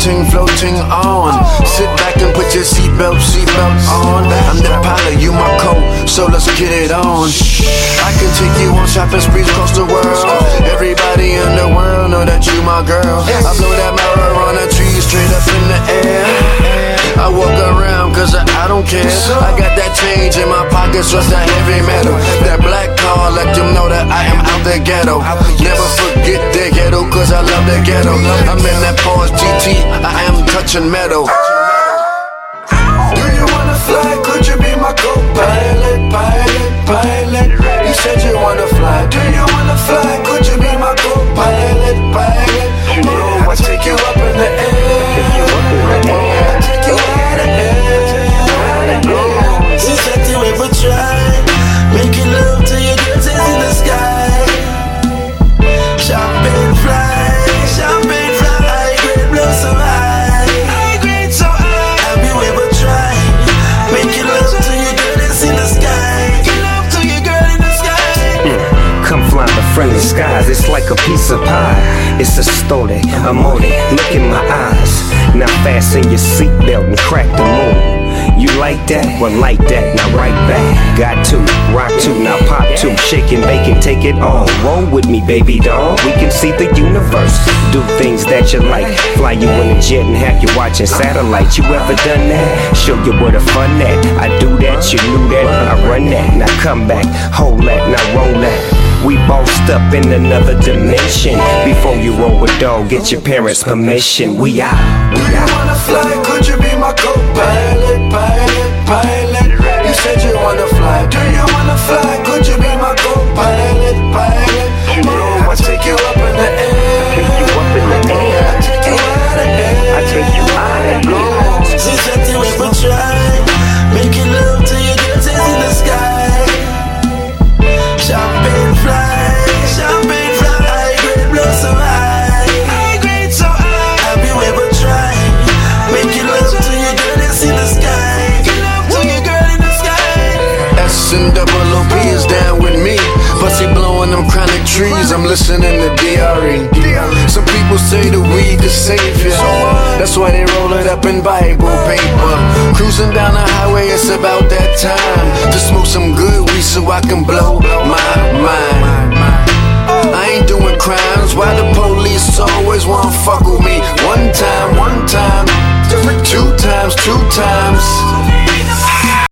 floating on. Sit back and put your seatbelts on. I'm the pilot, you my co, so let's get it on. I can take you on shopping sprees across the world. Everybody in the world know that you my girl. I blow that marijuana tree straight up in the air. I walk around cause I don't care. I got that change in my pocket, so it's that heavy metal. That black car, let them know that I am out the ghetto. Never forget the ghetto, cause I love the ghetto. I'm in that Porsche GT, I am touching metal. Do you wanna fly? Could you be my co-pilot, pilot? You said you wanna fly. Do you wanna fly? Could you be my co-pilot, pilot? Oh, I take you up in the air. I take you out of air. Since that you ever tried, making love to your girls is in the sky. Champagne fly, high grade blow so high. Have you ever tried, making love to your girl that's in the sky? Love to your girl in the sky. Come fly the friendly skies, it's like a piece of pie. It's a story, amore, look in my eyes. Now fasten your seatbelt and crack the moon. You like that? Well, like that, now right back. Got to, rock to, now pop to. Shake and bake and take it all. Roll with me, baby doll. We can see the universe. Do things that you like. Fly you in a jet and have you watching satellites. You ever done that? Show you where the fun at. I do that, you knew that. I run that, now come back. Hold that, now roll that. We bossed up in another dimension. Before you roll a dog, get your parents' permission. We out. Do you wanna fly? Could you be my co-pilot, pilot? You said you wanna fly. Do you wanna fly? Could you be my co-pilot, pilot? Oh, I take you up in the air. Take you up in the air. I take you out of air. I take you out of air. Since that you ever tried, making love to your girls is in the sky. Champagne fly, high grade blow so high. Have you ever tried, making love to your girl that's in the sky? Love to your girl in the sky. S and double OP is down with me. Pussy blowing them chronic trees, I'm listening to DRE. Some people say the weed could save you. That's why they roll it up in Bible paper. Cruising down the highway, it's about that time to smoke some good weed so I can blow my mind. I ain't doing crimes, why the police always wanna fuck with me? One time, two times.